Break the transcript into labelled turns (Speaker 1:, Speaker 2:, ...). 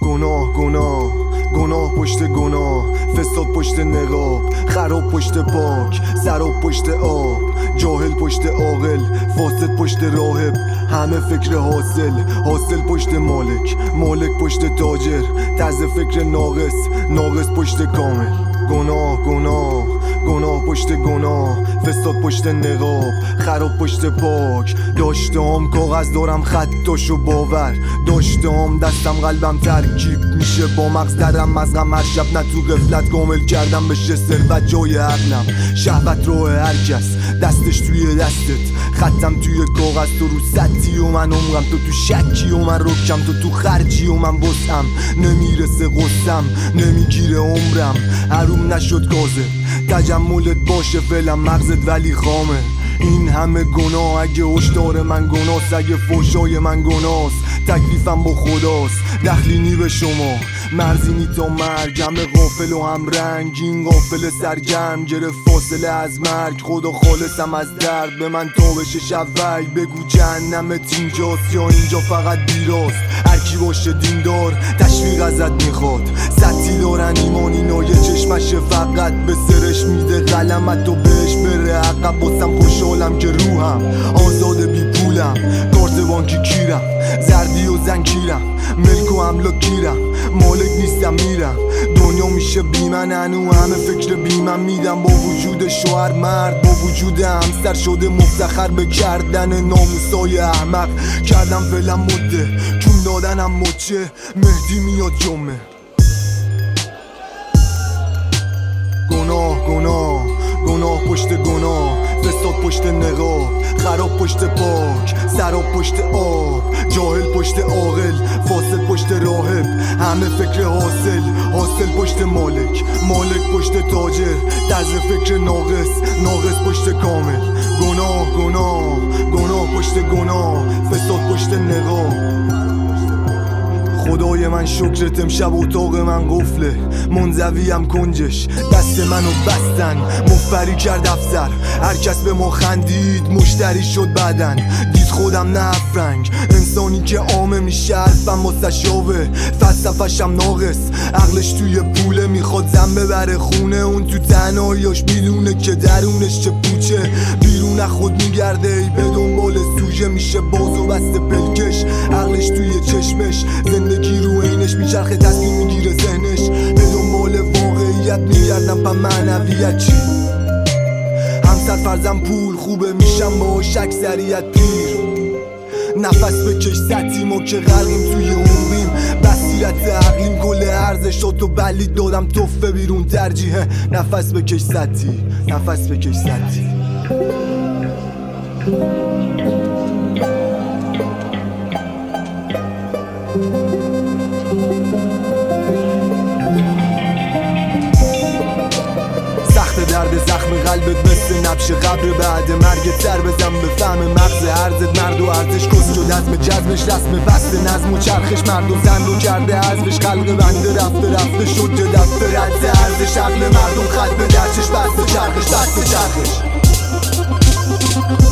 Speaker 1: گناه گناه گناه پشت گناه، فساد پشت نقاب، خراب پشت پاک، سراب پشت آب، جاهل پشت عاقل، فاسد پشت راهب، همه فکر حاصل، حاصل پشت مالک، مالک پشت تاجر، طرز فکر ناقص، ناقص پشت کامل. گناه گناه گناه پشت گناه، فساد پشت نقاب، خراب پشت پاک. داشتم کاغذ دارم خطاشو باور، داشتم دستم قلبم ترکیب میشه با مغز درم مزغم هر شب نه تو غفلت کامل کردم بشه ثروت جای عقلم. شهوت راه هر کس دستش توی دستت، خطم توی کاغذ، تو رو سطحی و من عمرم، تو شکی و من رکم، تو خرجی و من وسعم. نمیرسه قصم نمیگیره عمرم، حروم نشد کاذب تجملت باشه فعلا مغزت ولی خامه. این همه گناه اگه هشدار من گناست، اگه فحشای من گناست، تکلیفم با خداست. دخلینی به شما مرزینی تا مرگ، همه غافل و هم رنگ، این غافل سرگرم گرفت فاصله از مرگ. خدا خالصم از درد به من تابش شوی، بگو جهنمت اینجاست یا اینجا فقط بیراست. هرکی باشه دیندار تشویق ازت میخواد، سطحی دارن ایمان اینا یه چشمشه فقط به سرش میده قلمت و بهش بره عقب. باسم خوشحالم که روحم آزاده بی پولم، کارت بانکی کیرم، زردی و زنکیرم، ملک و املاک گیرم، مالک نیستم میرم. دنیا میشه بی من هنو همه فکر بی من میدم، با وجود شوهر مرد، با وجود همسر شده مفتخر به کردن ناموسای احمق. کردم فعلا مده کون دادنم مچه، مهدی میاد جمعه. گناه گناه گناه پشت گناه، فساد پشت نقاب، خراب پشت پاک، سراب پشت آب، جاهل پشت عاقل، فاسد پشت راهب، همه فکر حاصل، حاصل پشت مالک، مالک پشت تاجر، طرز فکر ناقص، ناقص پشت کامل. گناه گناه گناه پشت گناه، فساد پشت نقاب. خدای من شکرت امشب اتاق من قفله، منزویم کنجش دست منو بستن، مفبری کرد افسر، هر کس به ما خندید مشتری شد بعدن. دید خودم نه افرنگ، انسانی که عامه میشه حرفم واسه شاوه، فلسفه‌شم ناقص، عقلش توی پوله، میخواد زن ببره خونه، اون تو تنهاییاش میدونه که درونش چه پوچه، بیرون خود میگرده ای به دنبال سوژه، میشه باز و بسته پلکش، عقلش توی چشمش، زندگی رو عینش میچرخه تصمیم میگیره ذهنش، به دنبال واقعیت میگردم پا معنویت چی؟ همسر فرزم پول خوبه میشم با اکثریت پیر، نفس بکش سطحی ما که غرقیم توی عمریم، بصیرت عقلیم کل ارزشاتو بلید دادم توفه بیرون ترجیحه، نفس بکش سطحی، نفس بکش سطحی. درد زخم قلبت مثل نبش قبر بعد مرگ سر بزن به فهم مغز عرضت، مرد و ارزش کس شد عزم جزمش رسم بست نظم و چرخش، مرد و زن رو کرده ازش خلق بنده، رفته شد جه دفته رد ارزش، عقل مردم خط به درچش بست چرخش بست چرخش.